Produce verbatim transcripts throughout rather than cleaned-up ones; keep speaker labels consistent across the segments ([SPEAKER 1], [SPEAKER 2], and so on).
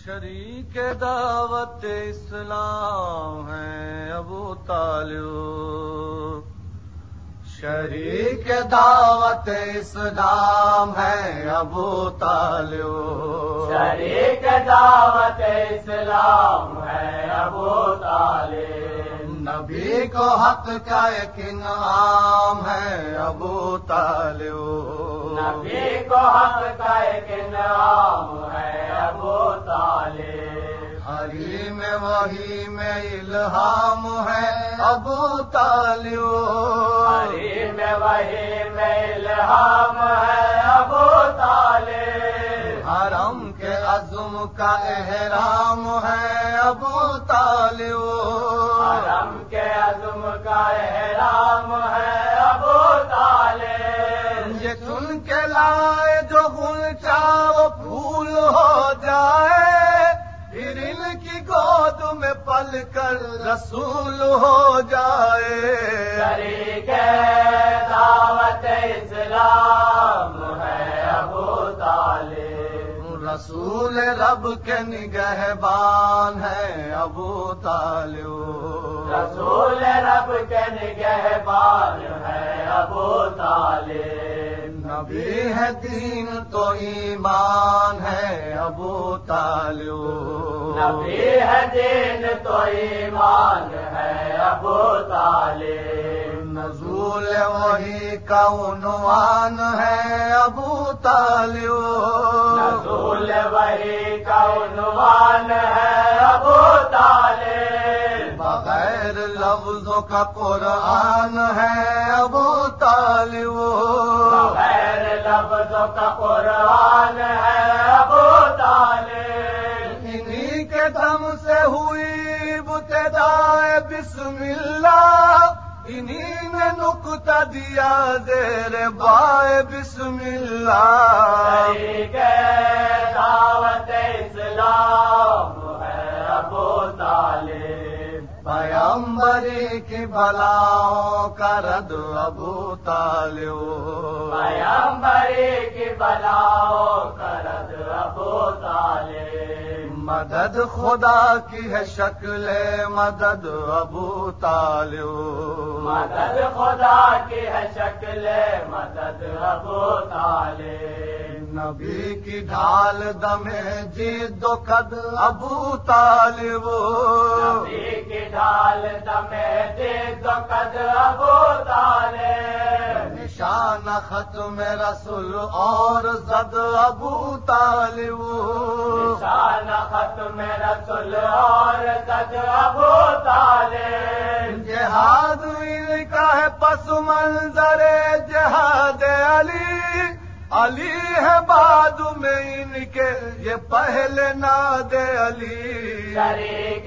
[SPEAKER 1] شریک دعوت اسلام ہے ابو طالب، شریک دعوت اسلام ہے ابو طالب،
[SPEAKER 2] شریک دعوت اسلام ہے ابو طالب،
[SPEAKER 1] نبی کو حق کا ایک انعام ہے ابو طالب،
[SPEAKER 2] نبی کو حق کا ایک انعام ہے ابو طالب،
[SPEAKER 1] حریم وحی میں الہام ہے ابو طالب،
[SPEAKER 2] حریم وحی میں الہام ہے ابو طالب،
[SPEAKER 1] حرم کے عزم کا احرام ہے ابو طالب،
[SPEAKER 2] حرم کے عزم کا احرام ہے ابو طالب،
[SPEAKER 1] یہ چن کے لائے جو غنچہ وہ پھول ہو جائے، پھر ان کی گود میں پل کر رسول ہو جائے،
[SPEAKER 2] شریک دعوت اسلام ہے ابو طالب،
[SPEAKER 1] رسول رب کے نگہبان ہے ابو طالب،
[SPEAKER 2] رسول رب کے نگہبان ہے ابو طالب،
[SPEAKER 1] نبی ہے دین تو ایمان ہے ابو طالب،
[SPEAKER 2] نبی ہے دین تو ایمان ہے ابو طالب،
[SPEAKER 1] نزول وحی کا عنوان ہے ابو طالب،
[SPEAKER 2] نزول وحی کا عنوان ہے ابو طالب،
[SPEAKER 1] بغیر لفظوں کا قرآن ہے ابو طالب،
[SPEAKER 2] بغیر لفظوں کا قرآن ہے ابو طالب،
[SPEAKER 1] انہی کے دم سے ہوئی ابتدائے بسم اللہ، انہی نے نقطہ دیا زیر بائے بسم اللہ،
[SPEAKER 2] شریک دعوت اسلام ہے ابو طالب،
[SPEAKER 1] پیغمبری کی بلاؤں کا رد ابو طالب،
[SPEAKER 2] پیغمبری کی بلاؤں کا رد ابو طالب،
[SPEAKER 1] مدد خدا کی ہے شکل مدد ابو طالب،
[SPEAKER 2] مدد خدا کی ہے شکل مدد ابو طالب،
[SPEAKER 1] نبی کی ڈھال دمے جد و قد ابو طالب،
[SPEAKER 2] نبی کی ڈھال دمے جد و قد ابو طالب،
[SPEAKER 1] نشان ختم رسول اور زد ابو طالب،
[SPEAKER 2] نشان ختم رسول اور زد ابو طالب،
[SPEAKER 1] جہاد ان کا ہے پس منظر جہاد علی، علی ہے بعد میں ان کے یہ پہلے ناد علی،
[SPEAKER 2] شریک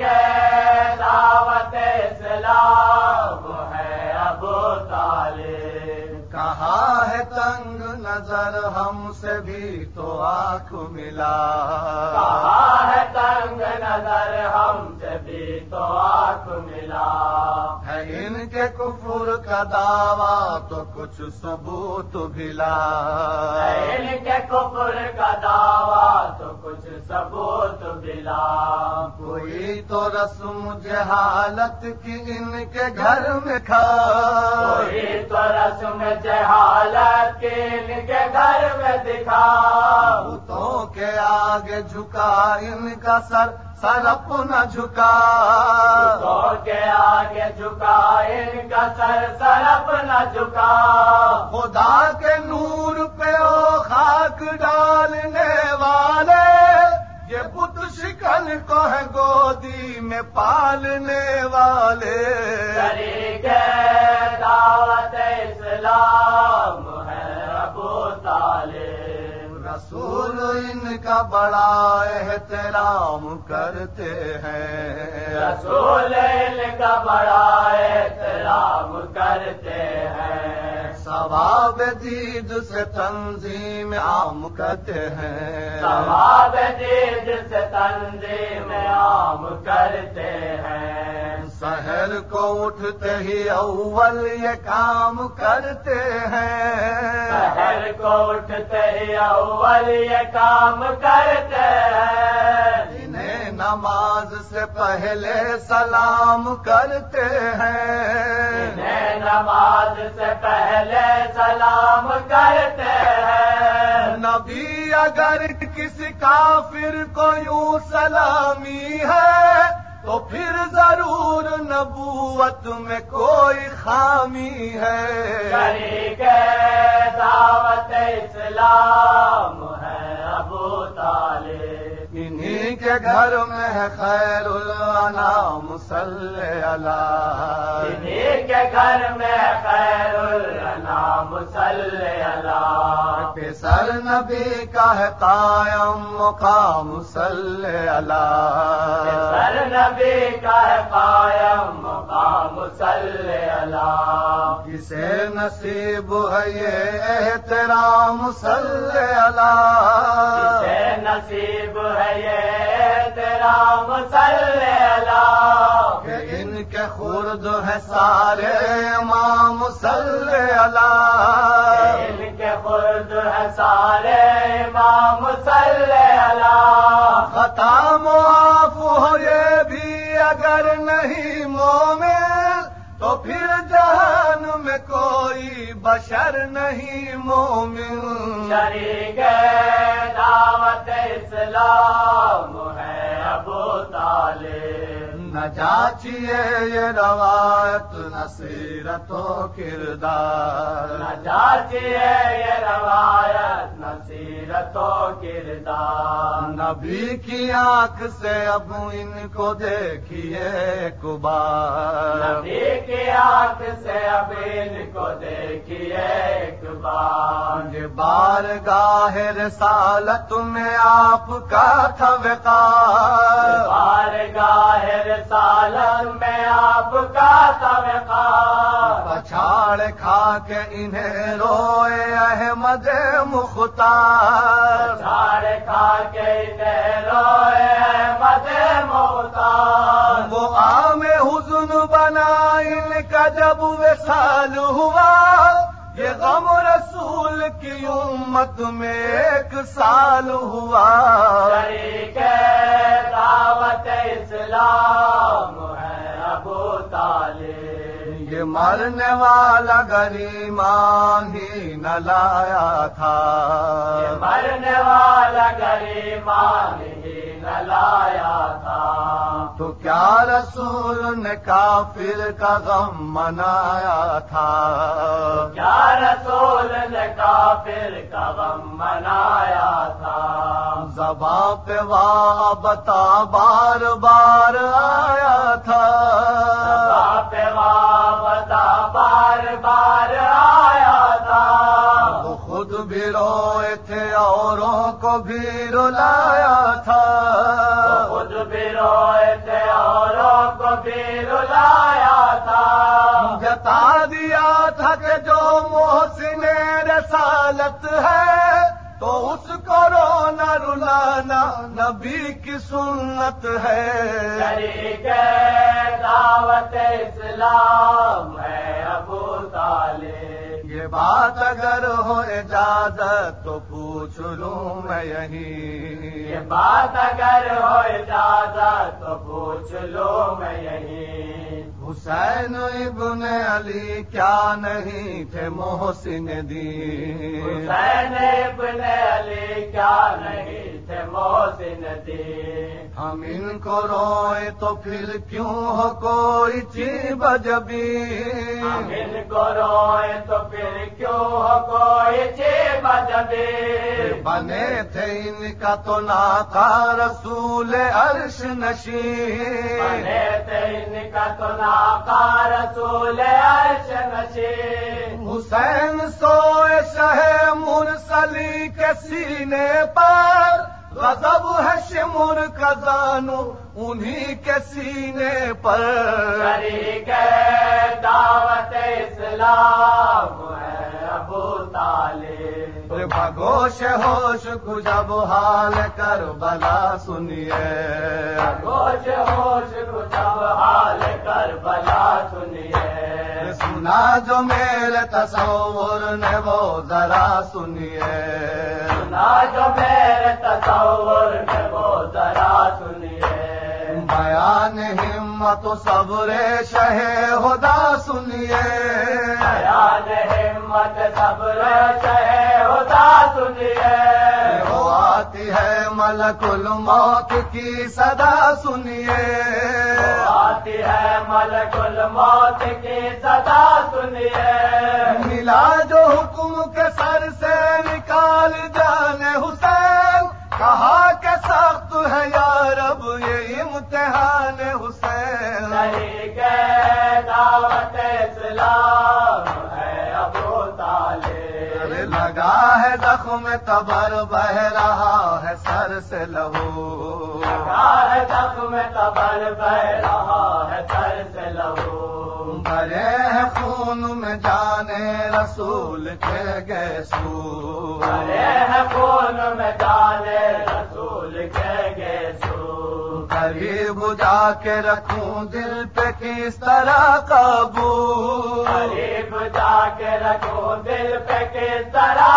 [SPEAKER 2] دعوت اسلام ہے ابو طالب،
[SPEAKER 1] کہاں ہے تنگ نظر ہم سے بھی تو آنکھ ملا،
[SPEAKER 2] کہاں ہے تنگ نظر ہم سے بھی تو آنکھ ملا،
[SPEAKER 1] ہے ان کے کفر کا دعویٰ تو کچھ ثبوت بھی لا،
[SPEAKER 2] ہے ان کے کفر کا دعویٰ تو کچھ ثبوت بھی لا،
[SPEAKER 1] کوئی تو رسم جہالت کی ان کے گھر میں کھا،
[SPEAKER 2] کوئی تو رسم جہالت کی ان کے گھر میں دکھا،
[SPEAKER 1] بتوں کے آگے جھکا ان کا سر سر اپنا جھکا،
[SPEAKER 2] تو کے آگے جھکا ان کا سر سر اپنا جھکا،
[SPEAKER 1] خدا کے نور پہ او خاک ڈالنے والے، یہ بت شکن کو ہے گودی میں پالنے والے،
[SPEAKER 2] شریک دعوت اسلام ہے ابو طالب،
[SPEAKER 1] رسول ان کا بڑا احترام کرتے ہیں،
[SPEAKER 2] رسول ان کا بڑا احترام کرتے ہیں،
[SPEAKER 1] ثواب دید سے تنظیم عام کرتے ہیں،
[SPEAKER 2] ثواب دید سے تنظیم عام کرتے ہیں،
[SPEAKER 1] سحر کو اٹھتے ہی اول یہ کام کرتے ہیں،
[SPEAKER 2] سحر کو اٹھتے ہی اول یہ کام کرتے ہیں،
[SPEAKER 1] نماز سے پہلے سلام کرتے ہیں،
[SPEAKER 2] انہیں نماز سے پہلے سلام کرتے ہیں۔
[SPEAKER 1] نبی اگر کسی کافر کو یوں سلامی ہے تو پھر ضرور نبوت میں کوئی خامی ہے۔
[SPEAKER 2] شریک دعوت اسلام ہے ابو طالب،
[SPEAKER 1] انہی کے گھر میں ہے خیر الانام صلی اللہ،
[SPEAKER 2] انہی کے گھر میں خیر الانام صلی اللہ،
[SPEAKER 1] پیسر نبی کا ہے قائم مقام صلی اللہ،
[SPEAKER 2] سر نبی کا ہے قائم مقام صلی اللہ،
[SPEAKER 1] کسے نصیب ہے یہ احترام صلی اللہ،
[SPEAKER 2] کسے نصیب ہے یہ احترام صلی اللہ،
[SPEAKER 1] کہ ان کے خرد ہے سارے امام صلی اللہ،
[SPEAKER 2] ان کے خرد ہے سارے امام صلی اللہ،
[SPEAKER 1] خطا معاف ہو یہ بھی اگر نہیں مومن تو پھر جہان میں کوئی بشر نہیں مومن۔
[SPEAKER 2] شریک دعوت اسلام ہے ابو طالب،
[SPEAKER 1] نہ جاچیے یہ روایت نہ سیرت و کردار،
[SPEAKER 2] نہ جاچیے یہ روایت نہ سیرت و کردار،
[SPEAKER 1] نبی کی آنکھ سے اب ان کو دیکھیے ایک بار،
[SPEAKER 2] نبی کی آنکھ سے اب ان کو دیکھیے ایک بار،
[SPEAKER 1] یہ بارگاہ رسالت میں آپ کا تھا وقار،
[SPEAKER 2] بارگاہ رسالت میں آپ کا تھا وقار،
[SPEAKER 1] پچھاڑ کھا کے انہیں روئے احمد مختار،
[SPEAKER 2] چھاڑ کھا کے انہیں روئے احمد مختار،
[SPEAKER 1] وہ عام حزن بنا ان کا جب وصال ہوا، یہ غم رسول کی امت میں ایک سال ہوا۔
[SPEAKER 2] شریک دعوت اسلام ہے ابو طالب،
[SPEAKER 1] یہ مرنے والا غریمان ہی نہ لایا تھا،
[SPEAKER 2] یہ مرنے والا غریبان ہی نہ لایا تھا،
[SPEAKER 1] تو کیا رسول نے کافر کا غم منایا تھا،
[SPEAKER 2] کیا رسول نے کافر کا غم منایا تھا،
[SPEAKER 1] زباں پہ واہ بتا بار بار آیا تھا،
[SPEAKER 2] باپ بتا بار بار آیا تھا،
[SPEAKER 1] وہ خود بھی روئے تھے اوروں کو بھی رلایا تھا،
[SPEAKER 2] خود بھی روئے تھے اوروں کو بھی رلایا تھا،
[SPEAKER 1] جتا دیا تھا کہ جو محسن رسالت ہے تو اس کو رونا رلانا نبی کی سنت ہے۔
[SPEAKER 2] شریک دعوت اسلام ہے ابو طالب،
[SPEAKER 1] یہ بات اگر ہو اجازت تو پوچھ لوں میں یہی،
[SPEAKER 2] یہ بات اگر ہو اجازت تو پوچھ لو میں یہی،
[SPEAKER 1] حسین ابن علی کیا نہیں تھے محسن دین،
[SPEAKER 2] حسین ابن علی کیا نہیں تھے محسن دین،
[SPEAKER 1] ہم ان کو روئے تو پھر کیوں ہو کوئی چیب جبی،
[SPEAKER 2] ہم ان کو روئے تو پھر کیوں ہو کوئی چیب جبی،
[SPEAKER 1] بنے تھے ان کا تو ناقا رسول عرش نشین،
[SPEAKER 2] بنے تھے ان کا تو ناقا رسول عرش نشین،
[SPEAKER 1] حسین سوئے شہ مرسلی کے سینے پر، غضب ہے شمر کا زانو انہی کے سینے پر،
[SPEAKER 2] شریک دعوت اسلام ہے ابو طالب،
[SPEAKER 1] بگوش ہوش کو جب حال کربلا سنیے،
[SPEAKER 2] ہوش ہوش کو جب حال کربلا سنیے،
[SPEAKER 1] سنا جو میرے تصور نے وہ ذرا سنیے،
[SPEAKER 2] سنا جو میرے تصور نے وہ ذرا سنیے،
[SPEAKER 1] تو صبر شہ خدا سنیے
[SPEAKER 2] بیان ہمت صبر شہ خدا سنیے
[SPEAKER 1] وہ آتی ہے ملک الموت کی صدا سنیے
[SPEAKER 2] آتی ہے ملک الموت کی صدا سنیے
[SPEAKER 1] ملا جو حکم کے سر سے نکال جانے حسین کہا کہ سخت ہے یا رب یہ امتحان حسین
[SPEAKER 2] طریق دعوت اسلام ہے ابو طالب
[SPEAKER 1] لگا ہے زخم تبر بہ رہا ہے سر سے لہو
[SPEAKER 2] لگا ہے زخم تبر بہ رہا ہے سر سے لہو
[SPEAKER 1] بھرے ہیں خون میں جانے رسول کے گیسو
[SPEAKER 2] بھرے ہیں خون میں جانے رسول کے گیسو
[SPEAKER 1] قریب جا کے رکھوں دل پہ کس طرح قابو
[SPEAKER 2] قریب جا کے رکھو دل پہ کس طرح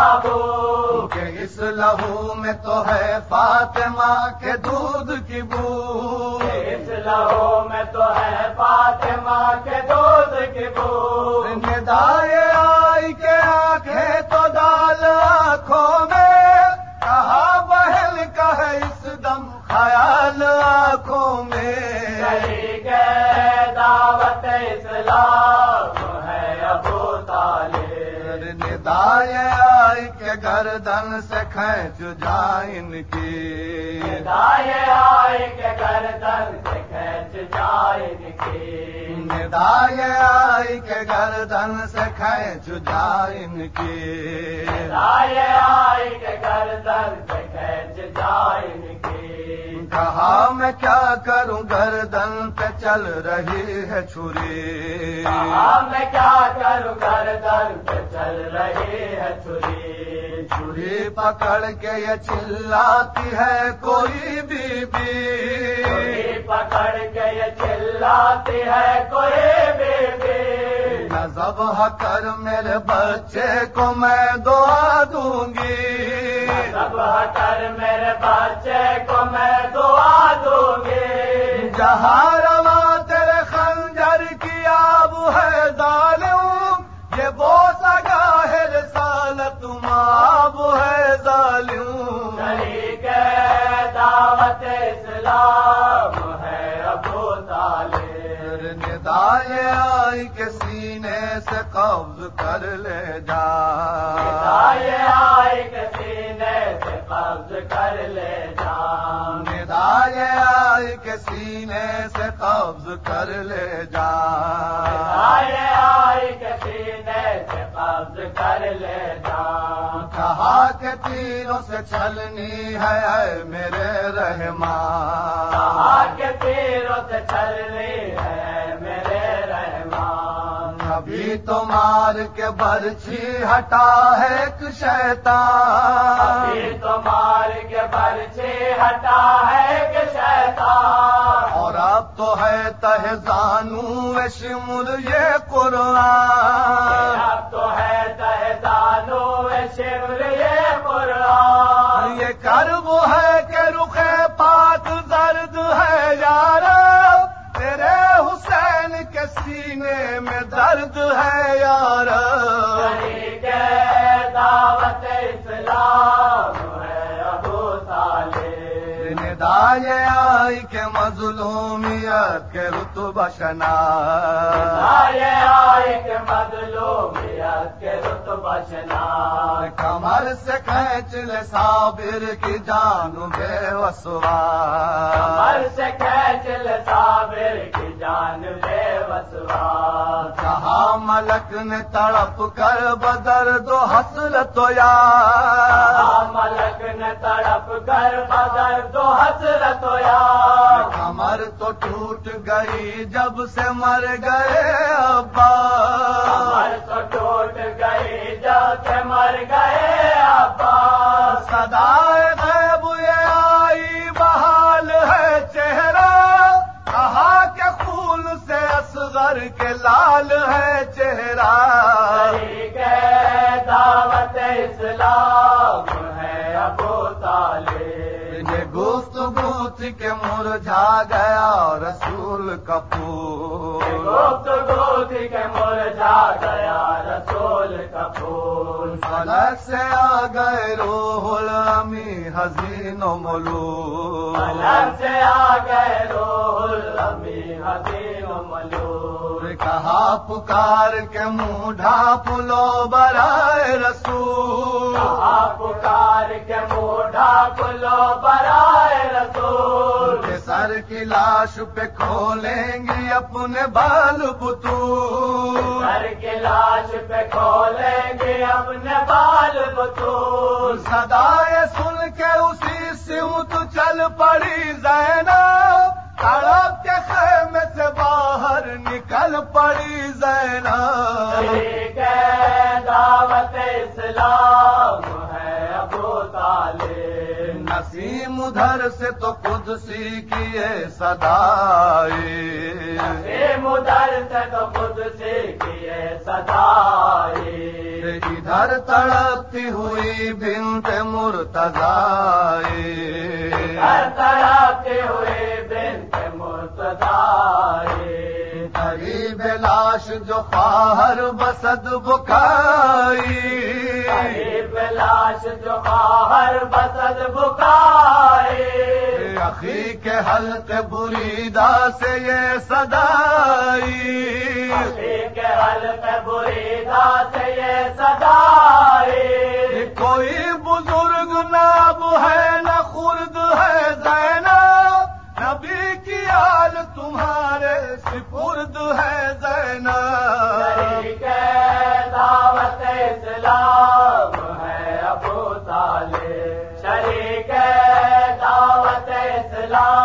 [SPEAKER 2] قابو
[SPEAKER 1] کہ اس لہو میں تو ہے فاطمہ کے دودھ کی بو
[SPEAKER 2] اس لہو میں تو ہے فاطمہ کے دودھ کی بو
[SPEAKER 1] ندائے آئی کے آنکھیں تو ڈال آنکھوں میں کہا بہن کا ہے اس دم خیال آنکھوں میں
[SPEAKER 2] طریق دعوت اسلام ہے ابو طالب
[SPEAKER 1] ندائے آئی کے گردن سے کھینچ جائیں ان کی
[SPEAKER 2] دائیں آئے کے گردن سے کھینچ جائے کی
[SPEAKER 1] ندائے آئی کے گردن سے کھینچ جائیں ان کی
[SPEAKER 2] دائیں آئے کے گردن سے کھینچ جائے کی
[SPEAKER 1] کہا میں کیا کروں گردن پہ چل رہی ہے چھری
[SPEAKER 2] ہاں میں کیا کروں گردن پہ چل رہی ہے چھری
[SPEAKER 1] چھری پکڑ کے یہ چلاتی ہے کوئی بی بی
[SPEAKER 2] چھری پکڑ کے یہ چلاتی ہے کوئی بی بی
[SPEAKER 1] نہ ذبح کر میرے بچے کو میں دعا دوں گی
[SPEAKER 2] سب کر میرے بچے کو میں دعا دوں گی
[SPEAKER 1] جہاں رواں تیرے خنجر کی آب ہے ظالم یہ بوسہ گاہ رسالت مآب ہے ظالم
[SPEAKER 2] طریق دعوت اسلام ہے ابو طالب
[SPEAKER 1] ندائے آئی کے سینے سے قبض کر لے جا
[SPEAKER 2] دائیں آئے کے سینے سے قبض کر لے جا
[SPEAKER 1] ندائے آئی کے سینے سے قبض کر لے جا
[SPEAKER 2] دائیں آئے کے سینے سے قبض کر لے جا
[SPEAKER 1] کہا کہ تیروں سے چلنی ہے اے میرے رحمان
[SPEAKER 2] کہا کہ تیروں سے چلنی ہے میرے رحمان
[SPEAKER 1] ابھی تو مار کے برچھی ہٹا ہے ایک شیطان
[SPEAKER 2] ابھی تو مار کے برچے ہٹا ہے کہ شیطان
[SPEAKER 1] اور اب تو ہے تہ زانو شمر یہ قرآن
[SPEAKER 2] اب تو ہے تہ دانو شمر یہ قرآن
[SPEAKER 1] یہ کرب ہے کہ رخ پاک زرد ہے یار تیرے حسین کے سینے میں درد ہے یار
[SPEAKER 2] طریق دعوت اسلام ہے ابو طالب
[SPEAKER 1] ندائے آئی کے مظلومیت کے رتبہ شنا
[SPEAKER 2] دائیں آئے کے مظلومیت کے رتبہ شنا
[SPEAKER 1] کمر سے کھینچ لے صابر کی جان بے وسوا
[SPEAKER 2] کمر سے کھینچ لے صابر کی جان بے وسوا
[SPEAKER 1] کہا ملک نے تڑپ کر بدر دو حسرت تو یار
[SPEAKER 2] ملک نے تڑپ کر بدر دو حسرت یار
[SPEAKER 1] کمر تو ٹوٹ گئی جب سے مر گئے ابا
[SPEAKER 2] کمر تو ٹوٹ گئی جب سے مر گئے ابا
[SPEAKER 1] صدائے غیب یہ آئی بحال ہے چہرہ کہا کہ خون سے اصغر کے لال ہے چہرہ
[SPEAKER 2] طریق دعوت اسلام ہے ابو طالب
[SPEAKER 1] یہ گفتگو تھی کہ مرجھا گیا رسول کا پھول،
[SPEAKER 2] گفتگو تھی کہ مرجھا گیا رسول کا پھول،
[SPEAKER 1] فلک سے آ گئے روح الامی حزین و ملول،
[SPEAKER 2] فلک سے آ گئے روح الامی حزین و ملول،
[SPEAKER 1] کہا پکار کے منہ ڈھانپ لو برائے رسول،
[SPEAKER 2] کہا پکار کے منہ ڈھانپ لو برائے رسول،
[SPEAKER 1] کہ سر کی لاش پہ کھولیں گے اپنے بال بطول،
[SPEAKER 2] سر کی لاش پہ کھولیں گے اپنے بال بطول،
[SPEAKER 1] صدائے سن کے اسی سمت چل پڑی زینب، تڑپ کے خیمے سے باہر نکل پڑی زینب،
[SPEAKER 2] شریک دعوت اسلام ہے ابو طالب،
[SPEAKER 1] نسیم ادھر سے تو قدسی کی یہ صدائے،
[SPEAKER 2] نسیم ادھر سے تو قدسی کی یہ صدائے،
[SPEAKER 1] ادھر تڑپتی ہوئی بنت مرتضی،
[SPEAKER 2] ہر تڑپتی ہوئی بنت مرتضی،
[SPEAKER 1] قریب لاش جو خواہر بسد بکائی،
[SPEAKER 2] قریب لاش جو خواہر بسد بکائی،
[SPEAKER 1] اخی کے حلق بریدہ سے یہ صدائی،
[SPEAKER 2] اخی کے حلق بریدہ سے یہ صدائی،
[SPEAKER 1] کوئی بزرگ ناب ہے نہ خرد ہے زینب، نبی کی آل تمہارے سپرد ہے زینب،
[SPEAKER 2] شریک دعوت اسلام ہے ابو طالب، شریک دعوت اسلام